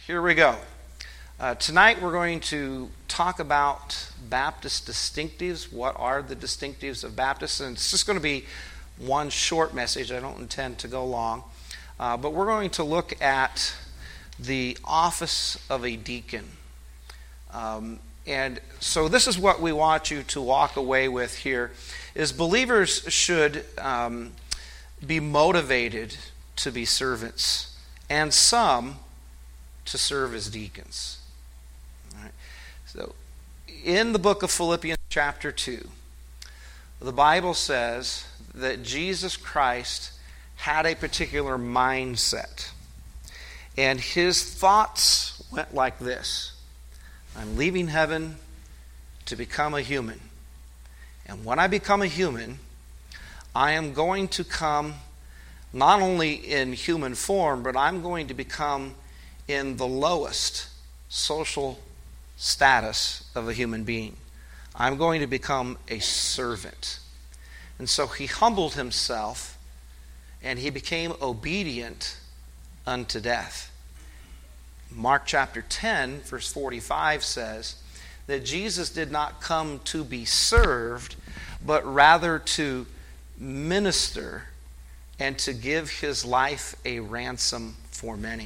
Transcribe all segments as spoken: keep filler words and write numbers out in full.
Here we go. Uh, tonight we're going to talk about Baptist distinctives. What are the distinctives of Baptists? And it's just going to be one short message. I don't intend to go long. Uh, but we're going to look at the office of a deacon. Um, and so this is what we want you to walk away with here, is believers should um, be motivated to be servants, and some to serve as deacons. All right. So, in the book of Philippians chapter two, the Bible says that Jesus Christ had a particular mindset. And his thoughts went like this: I'm leaving heaven to become a human. And when I become a human, I am going to come not only in human form, but I'm going to become in the lowest social status of a human being. I'm going to become a servant. And so he humbled himself and he became obedient unto death. Mark chapter ten, verse forty-five says that Jesus did not come to be served, but rather to minister and to give his life a ransom for many.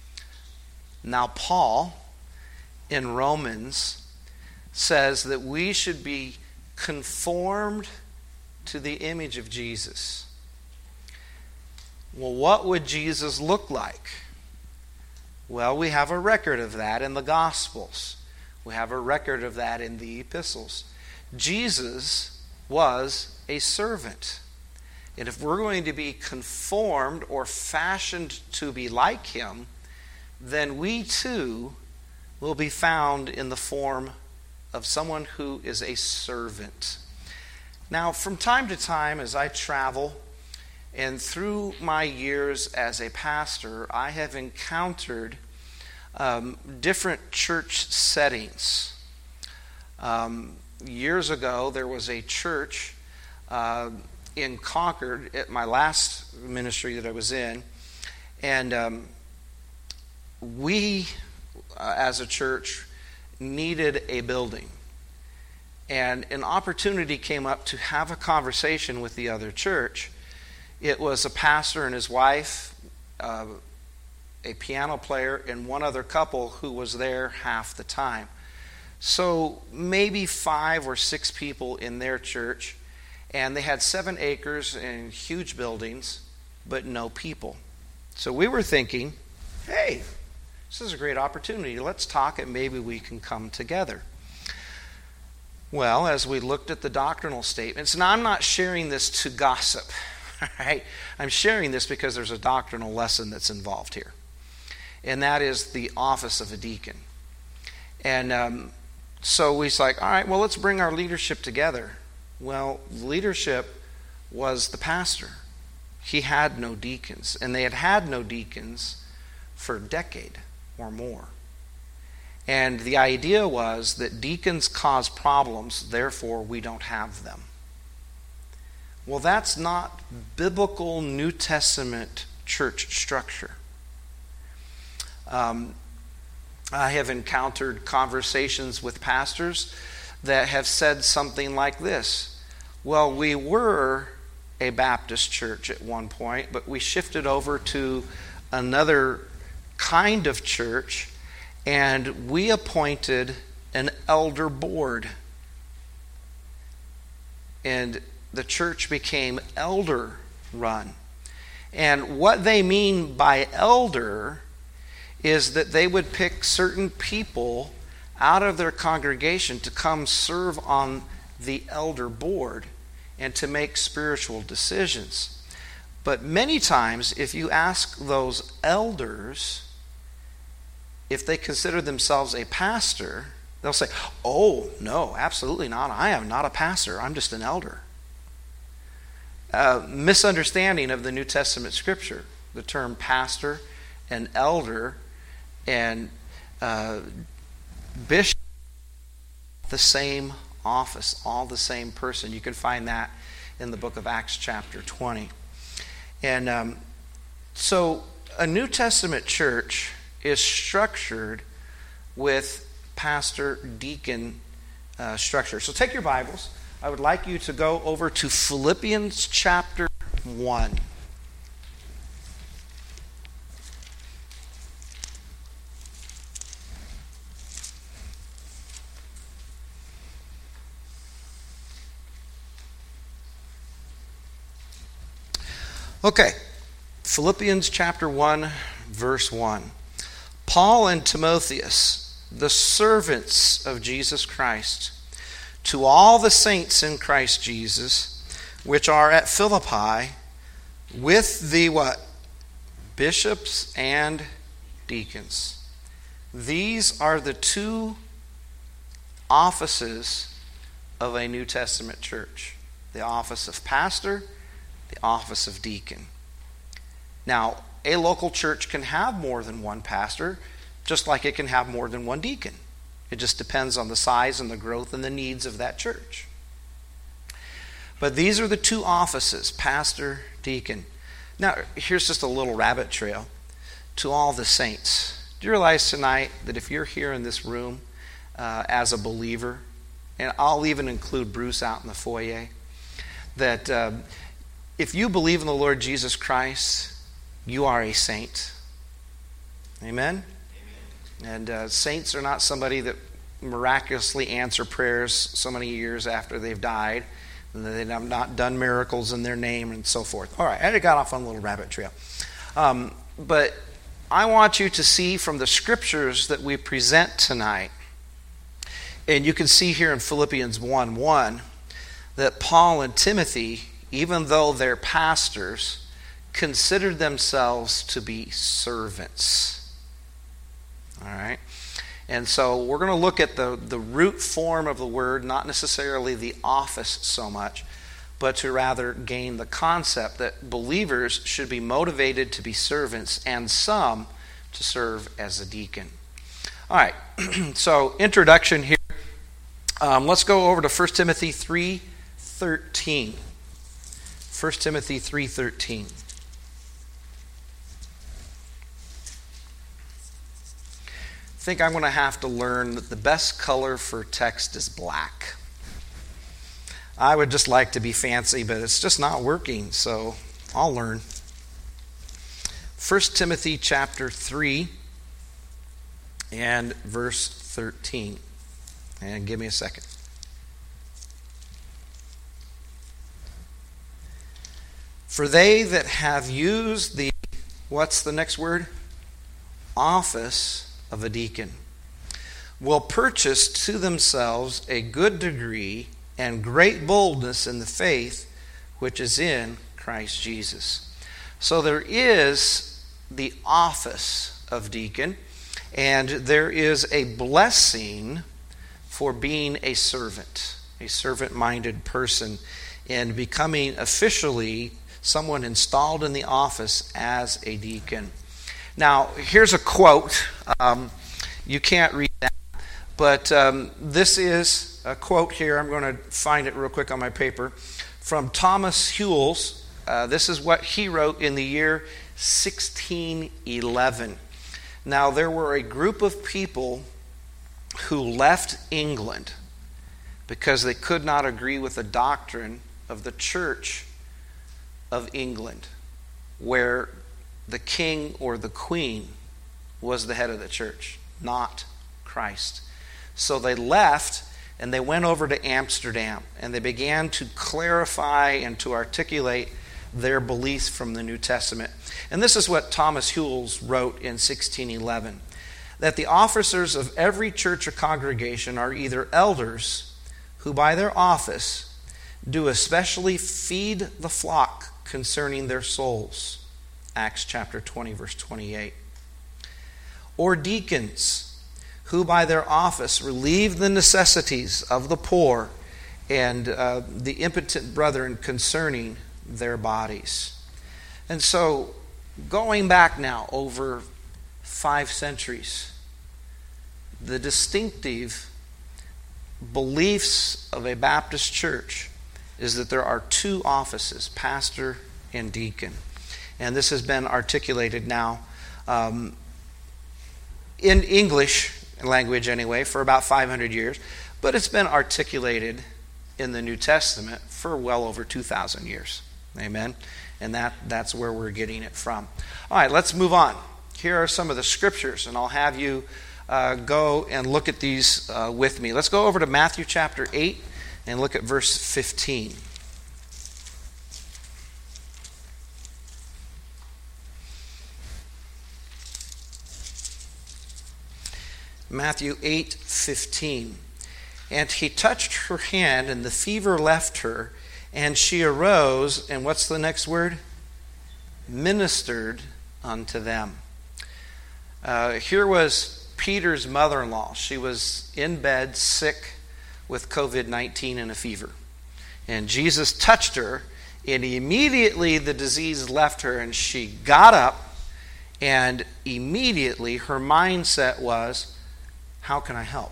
Now, Paul, in Romans, says that we should be conformed to the image of Jesus. Well, what would Jesus look like? Well, we have a record of that in the Gospels. We have a record of that in the epistles. Jesus was a servant. And if we're going to be conformed or fashioned to be like him, then we too will be found in the form of someone who is a servant. Now, from time to time, as I travel, and through my years as a pastor, I have encountered um, different church settings. Um, years ago, there was a church uh, in Concord at my last ministry that I was in, and um, we, uh, as a church, needed a building. And an opportunity came up to have a conversation with the other church. It was a pastor and his wife, uh, a piano player, and one other couple who was there half the time. So maybe five or six people in their church, and they had seven acres and huge buildings, but no people. So we were thinking, hey, this is a great opportunity. Let's talk and maybe we can come together. Well, as we looked at the doctrinal statements, and I'm not sharing this to gossip, right? I'm sharing this because there's a doctrinal lesson that's involved here. And that is the office of a deacon. And um, so we was like, all right, well, let's bring our leadership together. Well, leadership was the pastor. He had no deacons. And they had had no deacons for a decade or more. And the idea was that deacons cause problems, therefore we don't have them. Well, that's not biblical New Testament church structure. Um, I have encountered conversations with pastors that have said something like this: well, we were a Baptist church at one point, but we shifted over to another kind of church, and we appointed an elder board. And the church became elder run. And what they mean by elder is that they would pick certain people out of their congregation to come serve on the elder board and to make spiritual decisions. But many times, if you ask those elders if they consider themselves a pastor, they'll say, oh, no, absolutely not. I am not a pastor. I'm just an elder. Uh, misunderstanding of the New Testament scripture. The term pastor and elder and uh, bishop, the same office, all the same person. You can find that in the book of Acts chapter twenty. And um, so a New Testament church is structured with pastor-deacon uh, structure. So take your Bibles. I would like you to go over to Philippians chapter one. Okay, Philippians chapter one, verse one. Paul and Timotheus, the servants of Jesus Christ, to all the saints in Christ Jesus, which are at Philippi, with the what? Bishops and deacons. These are the two offices of a New Testament church. The office of pastor, the office of deacon. Now, a local church can have more than one pastor, just like it can have more than one deacon. It just depends on the size and the growth and the needs of that church. But these are the two offices, pastor, deacon. Now, here's just a little rabbit trail to all the saints. Do you realize tonight that if you're here in this room uh, as a believer, and I'll even include Bruce out in the foyer, that uh, if you believe in the Lord Jesus Christ, you are a saint. Amen? Amen. And uh, saints are not somebody that miraculously answer prayers so many years after they've died, and they have not done miracles in their name and so forth. All right, I got off on a little rabbit trail. Um, but I want you to see from the scriptures that we present tonight, and you can see here in Philippians one one, that Paul and Timothy, even though they're pastors, considered themselves to be servants. All right? And so we're going to look at the, the root form of the word, not necessarily the office so much, but to rather gain the concept that believers should be motivated to be servants and some to serve as a deacon. All right, so introduction here. Um, let's go over to First Timothy three thirteen. First Timothy three thirteen. I think I'm going to have to learn that the best color for text is black. I would just like to be fancy, but it's just not working, so I'll learn. First Timothy chapter three and verse thirteen. And give me a second. For they that have used the, what's the next word? Office of a deacon will purchase to themselves a good degree and great boldness in the faith which is in Christ Jesus. So there is the office of deacon, and there is a blessing for being a servant, a servant-minded person, and becoming officially someone installed in the office as a deacon. Now, here's a quote. Um, you can't read that, but um, this is a quote here. I'm going to find it real quick on my paper. From Thomas Hewells. Uh, this is what he wrote in the year sixteen eleven. Now, there were a group of people who left England because they could not agree with the doctrine of the Church of England, where the king or the queen was the head of the church, not Christ. So they left and they went over to Amsterdam and they began to clarify and to articulate their beliefs from the New Testament. And this is what Thomas Hewells wrote in sixteen eleven, that the officers of every church or congregation are either elders who by their office do especially feed the flock concerning their souls, Acts chapter twenty, verse twenty-eight. Or deacons, who by their office relieve the necessities of the poor and uh, the impotent brethren concerning their bodies. And so, going back now over five centuries, the distinctive beliefs of a Baptist church is that there are two offices, pastor and deacon. And this has been articulated now um, in English language anyway, for about five hundred years, but it's been articulated in the New Testament for well over two thousand years. Amen? And that, that's where we're getting it from. All right, let's move on. Here are some of the scriptures, and I'll have you uh, go and look at these uh, with me. Let's go over to Matthew chapter eight and look at verse fifteen. Matthew eight fifteen. And he touched her hand, and the fever left her, and she arose, and what's the next word? Ministered unto them. Uh, here was Peter's mother-in-law. She was in bed, sick with covid nineteen and a fever. And Jesus touched her, and immediately the disease left her, and she got up, and immediately her mindset was, how can I help?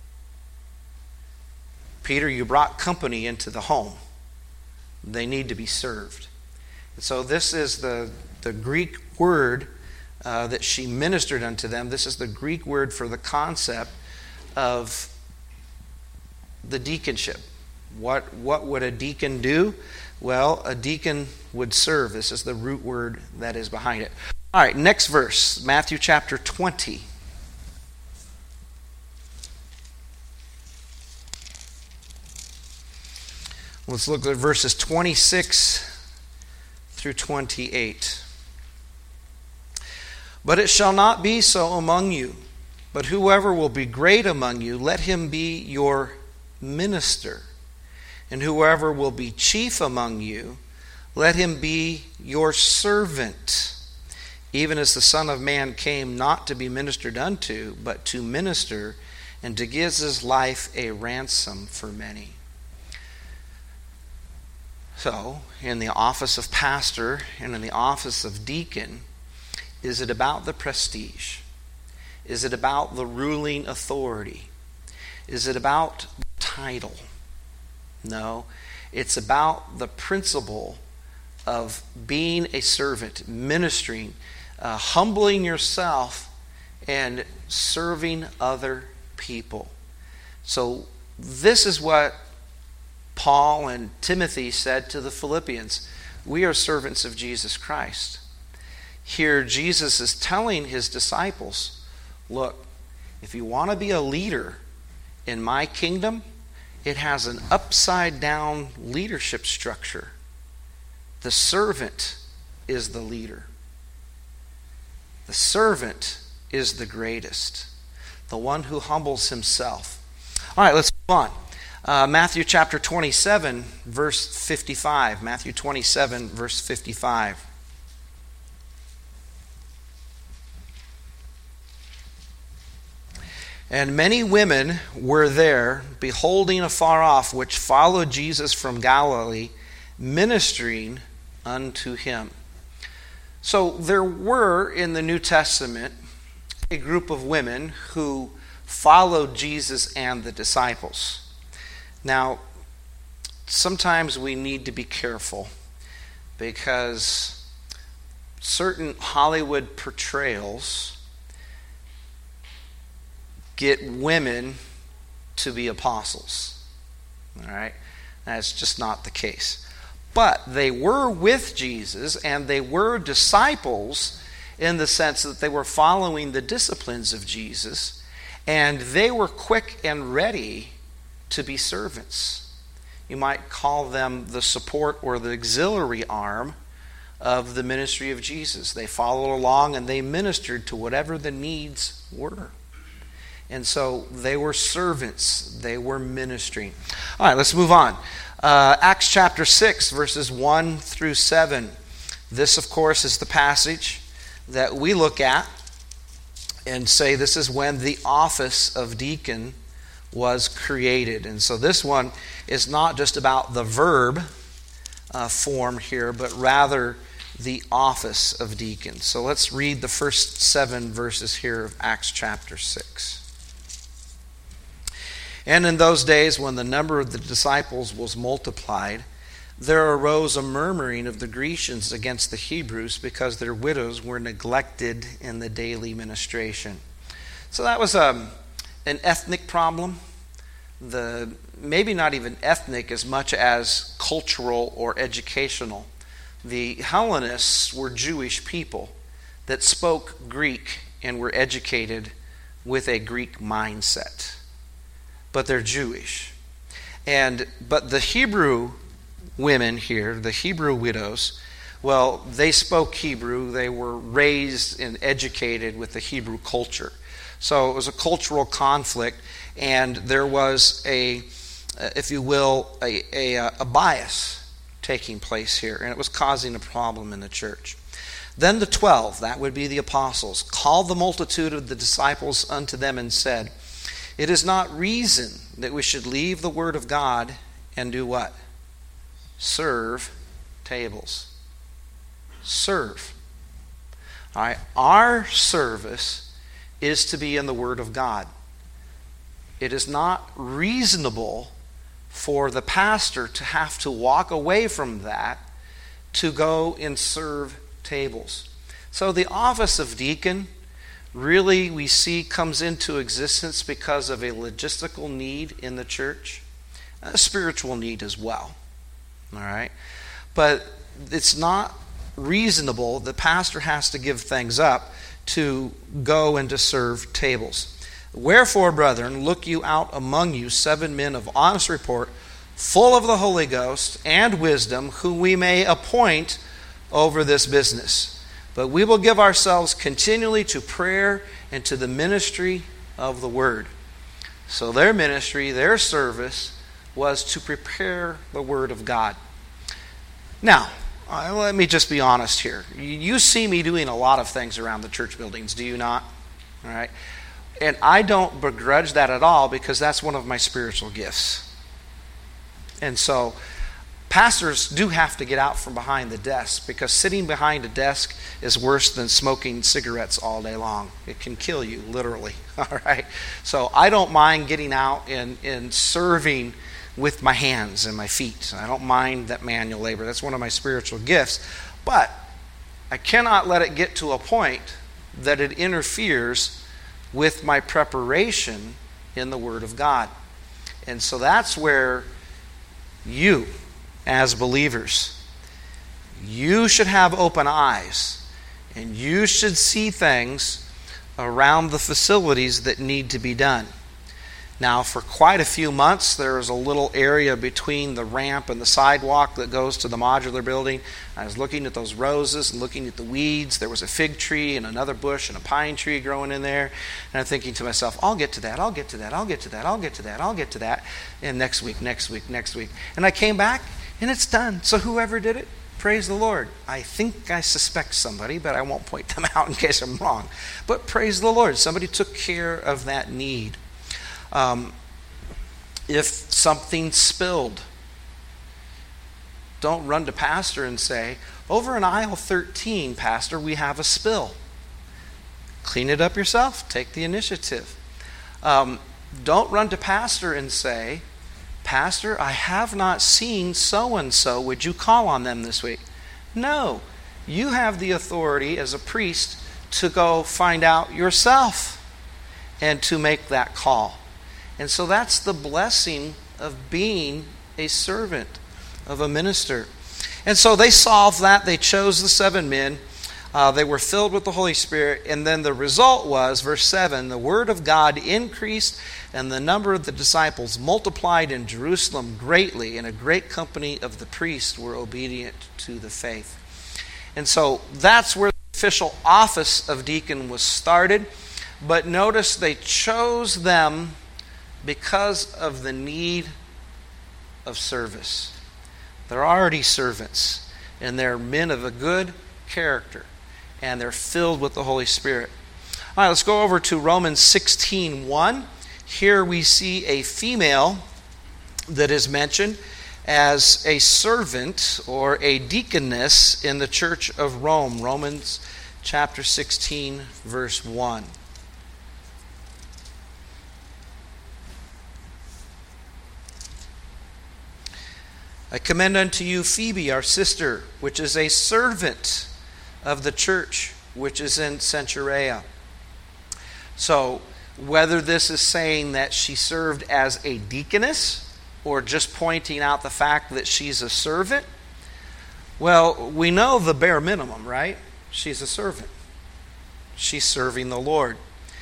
Peter, you brought company into the home. They need to be served. And so this is the, the Greek word uh, that she ministered unto them. This is the Greek word for the concept of the deaconship. What, what would a deacon do? Well, a deacon would serve. This is the root word that is behind it. All right, next verse, Matthew chapter twenty. Let's look at verses twenty-six through twenty-eight. But it shall not be so among you, but whoever will be great among you, let him be your minister. And whoever will be chief among you, let him be your servant. Even as the Son of Man came not to be ministered unto, but to minister, and to give his life a ransom for many. So, in the office of pastor and in the office of deacon, is it about the prestige? Is it about the ruling authority? Is it about the title? No, it's about the principle of being a servant, ministering, uh, humbling yourself, and serving other people. So this is what Paul and Timothy said to the Philippians. We are servants of Jesus Christ. Here Jesus is telling his disciples, look, if you want to be a leader in my kingdom, it has an upside down leadership structure. The servant is the leader. The servant is the greatest. The one who humbles himself. All right, let's move on. Uh, Matthew chapter twenty-seven, verse fifty-five. Matthew twenty-seven, verse fifty-five. And many women were there, beholding afar off, which followed Jesus from Galilee, ministering unto him. So there were in the New Testament a group of women who followed Jesus and the disciples. Now, sometimes we need to be careful because certain Hollywood portrayals get women to be apostles. All right? That's just not the case. But they were with Jesus and they were disciples in the sense that they were following the disciplines of Jesus, and they were quick and ready to be servants. You might call them the support or the auxiliary arm of the ministry of Jesus. They followed along and they ministered to whatever the needs were. And so they were servants. They were ministering. All right, let's move on. Uh, Acts chapter six, verses one through seven. This, of course, is the passage that we look at and say this is when the office of deacon was created. And so this one is not just about the verb uh, form here, but rather the office of deacon. So let's read the first seven verses here of Acts chapter six. And in those days, when the number of the disciples was multiplied, there arose a murmuring of the Grecians against the Hebrews because their widows were neglected in the daily ministration. So that was um, an ethnic problem. The maybe not even ethnic as much as cultural or educational. The Hellenists were Jewish people that spoke Greek and were educated with a Greek mindset. But they're Jewish. And but the Hebrew women here, the Hebrew widows, well, they spoke Hebrew. They were raised and educated with the Hebrew culture. So it was a cultural conflict, and there was a, if you will, a, a, a bias taking place here, and it was causing a problem in the church. Then the twelve, that would be the apostles, called the multitude of the disciples unto them and said, it is not reason that we should leave the word of God and do what? Serve tables. Serve. All right. Our service is to be in the word of God. It is not reasonable for the pastor to have to walk away from that to go and serve tables. So the office of deacon really we see comes into existence because of a logistical need in the church, a spiritual need as well. All right? But it's not reasonable. The pastor has to give things up to go and to serve tables. Wherefore, brethren, look you out among you seven men of honest report, full of the Holy Ghost and wisdom, whom we may appoint over this business. But we will give ourselves continually to prayer and to the ministry of the word. So their ministry, their service, was to prepare the word of God. Now, uh, let me just be honest here. You see me doing a lot of things around the church buildings, do you not? All right. And I don't begrudge that at all, because that's one of my spiritual gifts. And so pastors do have to get out from behind the desk, because sitting behind a desk is worse than smoking cigarettes all day long. It can kill you, literally. All right. So I don't mind getting out and, and serving with my hands and my feet. I don't mind that manual labor. That's one of my spiritual gifts. But I cannot let it get to a point that it interferes with my preparation in the Word of God. And so that's where you, as believers, you should have open eyes, and you should see things around the facilities that need to be done. Now, for quite a few months, there was a little area between the ramp and the sidewalk that goes to the modular building. I was looking at those roses and looking at the weeds. There was a fig tree and another bush and a pine tree growing in there. And I'm thinking to myself, I'll get to that, I'll get to that, I'll get to that, I'll get to that, I'll get to that. And next week, next week, next week. And I came back, and it's done. So whoever did it, praise the Lord. I think I suspect somebody, but I won't point them out in case I'm wrong. But praise the Lord. Somebody took care of that need. Um, if something spilled, don't run to pastor and say, over in aisle thirteen, pastor, we have a spill. Clean it up yourself. Take the initiative. Um, don't run to pastor and say, pastor, I have not seen so-and-so. Would you call on them this week? No. You have the authority as a priest to go find out yourself and to make that call. And so that's the blessing of being a servant, of a minister. And so they solved that. They chose the seven men. Uh, they were filled with the Holy Spirit. And then the result was, verse seven, the word of God increased, and the number of the disciples multiplied in Jerusalem greatly, and a great company of the priests were obedient to the faith. And so that's where the official office of deacon was started. But notice they chose them because of the need of service. They're already servants, and they're men of a good character, and they're filled with the Holy Spirit. All right, let's go over to Romans sixteen one. Here we see a female that is mentioned as a servant or a deaconess in the church of Rome. Romans chapter sixteen, verse one. I commend unto you Phoebe, our sister, which is a servant of the church, which is in Cenchrea. So whether this is saying that she served as a deaconess or just pointing out the fact that she's a servant. Well, we know the bare minimum, right? She's a servant. She's serving the Lord.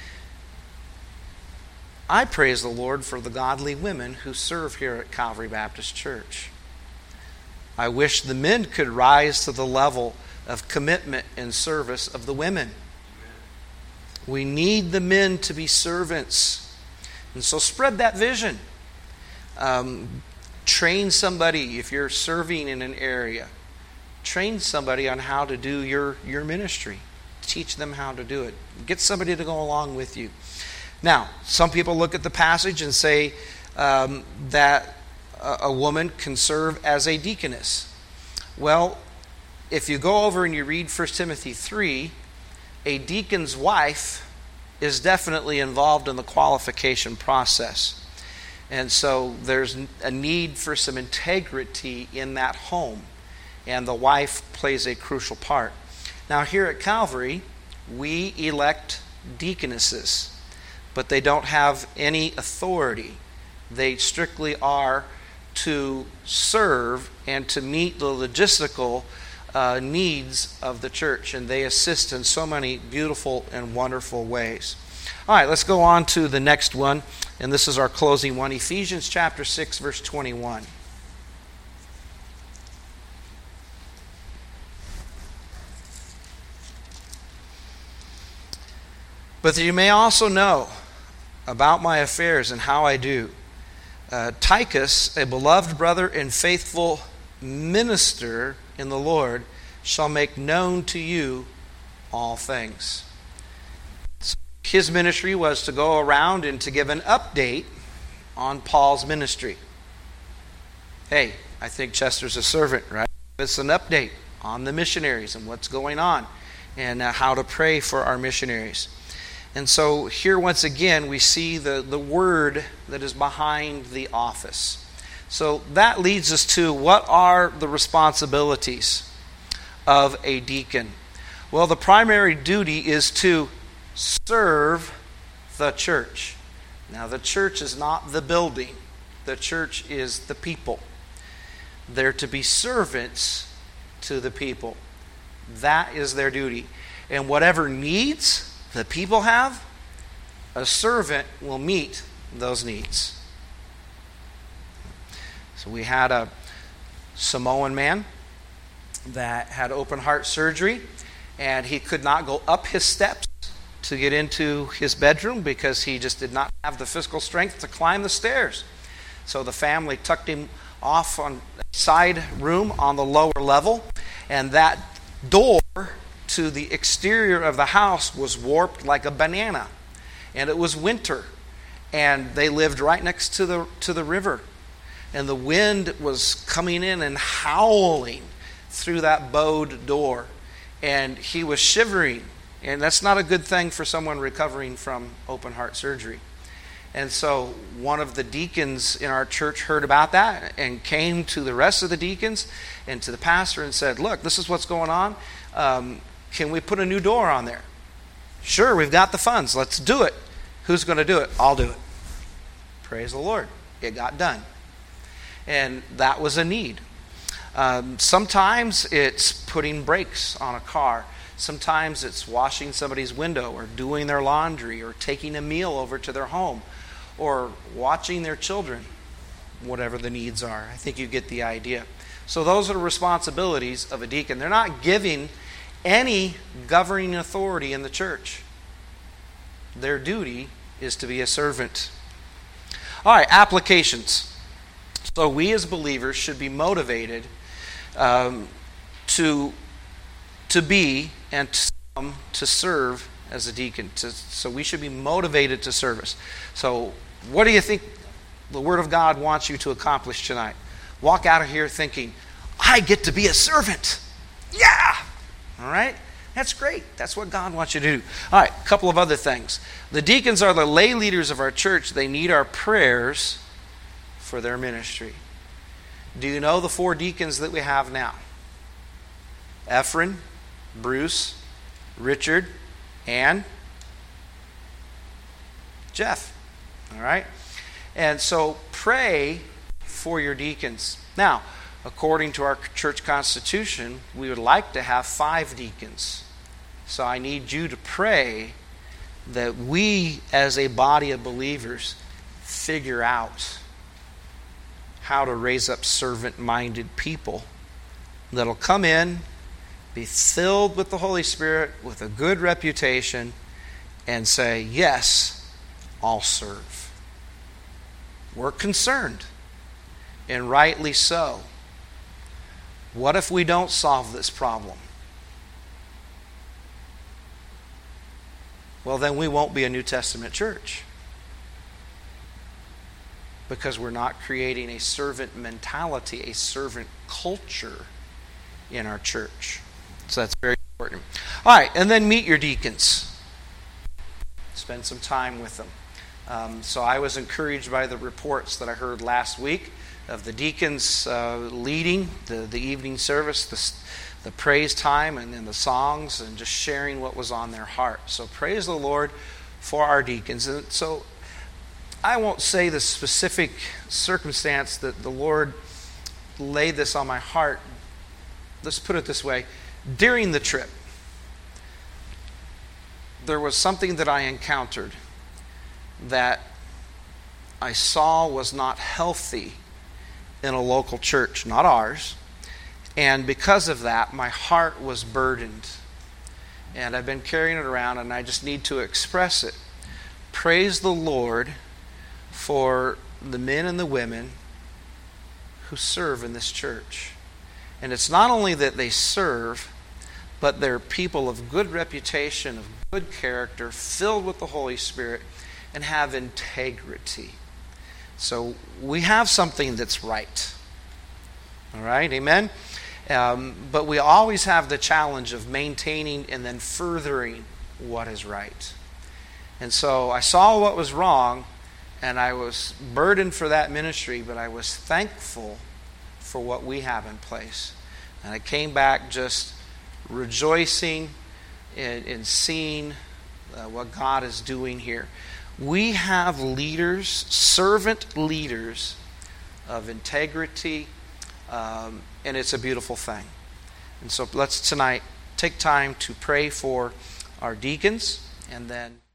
I praise the Lord for the godly women who serve here at Calvary Baptist Church. I wish the men could rise to the level of commitment and service of the women. We need the men to be servants. And so spread that vision. Um, train somebody, if you're serving in an area, train somebody on how to do your, your ministry. Teach them how to do it. Get somebody to go along with you. Now, some people look at the passage and say um, that a, a woman can serve as a deaconess. Well, if you go over and you read First Timothy three, a deacon's wife is definitely involved in the qualification process. And so there's a need for some integrity in that home. And the wife plays a crucial part. Now here at Calvary, we elect deaconesses, but they don't have any authority. They strictly are to serve and to meet the logistical uh, needs of the church, and they assist in so many beautiful and wonderful ways. All right, let's go on to the next one, and this is our closing one, Ephesians chapter six, verse twenty-one. But that you may also know about my affairs and how I do. Uh, Tychus, a beloved brother and faithful minister in the Lord, shall make known to you all things. So his ministry was to go around and to give an update on Paul's ministry. Hey, I think Chester's a servant, right? It's an update on the missionaries and what's going on and uh, how to pray for our missionaries. And so here once again we see the, the word that is behind the office. So that leads us to, what are the responsibilities of a deacon? Well, the primary duty is to serve the church. Now the church is not the building. The church is the people. They're to be servants to the people. That is their duty. And whatever needs the people have, a servant will meet those needs. So we had a Samoan man that had open heart surgery, and he could not go up his steps to get into his bedroom because he just did not have the physical strength to climb the stairs. So the family tucked him off on a side room on the lower level, and that door to the exterior of the house was warped like a banana. And it was winter, and they lived right next to the to the river, and the wind was coming in and howling through that bowed door, and he was shivering, and that's not a good thing for someone recovering from open heart surgery. And so one of the deacons in our church heard about that and came to the rest of the deacons and to the pastor and said, look, this is what's going on. Um, can we put a new door on there? Sure, we've got the funds. Let's do it. Who's going to do it? I'll do it. Praise the Lord. It got done. And that was a need. Um, sometimes it's putting brakes on a car. Sometimes it's washing somebody's window or doing their laundry or taking a meal over to their home or watching their children, whatever the needs are. I think you get the idea. So those are the responsibilities of a deacon. They're not giving any governing authority in the church. Their duty is to be a servant. All right, applications. So we as believers should be motivated um, to, to be and to, um, to serve as a deacon. To, so we should be motivated to service. So what do you think the Word of God wants you to accomplish tonight? Walk out of here thinking, I get to be a servant. Yeah! All right? That's great. That's what God wants you to do. All right, a couple of other things. The deacons are the lay leaders of our church. They need our prayers for their ministry. Do you know the four deacons that we have now? Ephraim, Bruce, Richard, and Jeff. All right? And so pray for your deacons. Now, according to our church constitution, we would like to have five deacons. So I need you to pray that we, as a body of believers, figure out how to raise up servant-minded people that'll come in, be filled with the Holy Spirit, with a good reputation, and say, yes, I'll serve. We're concerned, and rightly so. What if we don't solve this problem? Well, then we won't be a New Testament church, because we're not creating a servant mentality, a servant culture in our church. So that's very important. All right, and then meet your deacons. Spend some time with them. Um, so I was encouraged by the reports that I heard last week of the deacons uh, leading the, the evening service, the, the praise time, and then the songs, and just sharing what was on their heart. So praise the Lord for our deacons. And so I won't say the specific circumstance that the Lord laid this on my heart. Let's put it this way. During the trip, there was something that I encountered that I saw was not healthy in a local church, not ours. And because of that, my heart was burdened. And I've been carrying it around, and I just need to express it. Praise the Lord for the men and the women who serve in this church. And it's not only that they serve, but they're people of good reputation, of good character, filled with the Holy Spirit, and have integrity. So we have something that's right. All right, amen? Um, but we always have the challenge of maintaining and then furthering what is right. And so I saw what was wrong, and I was burdened for that ministry, but I was thankful for what we have in place. And I came back just rejoicing in, in seeing uh, what God is doing here. We have leaders, servant leaders of integrity, um, and it's a beautiful thing. And so let's tonight take time to pray for our deacons, and then